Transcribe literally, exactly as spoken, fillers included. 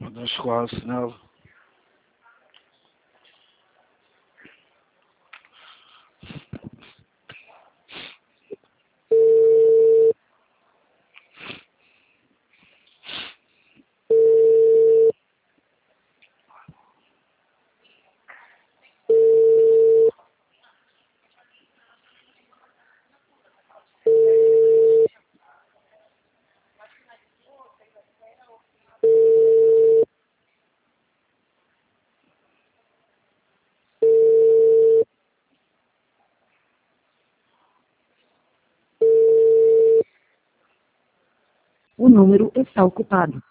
não chegou a assinar. O número está ocupado.